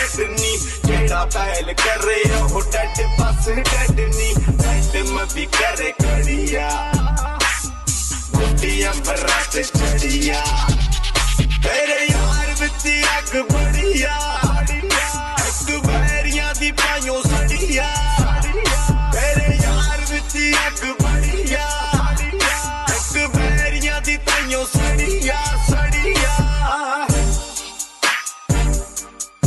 dead नी जेड़ा बैल करे वो डेड बस डेड नी डेड में भी करे कड़िया बुढ़िया बरात चढ़िया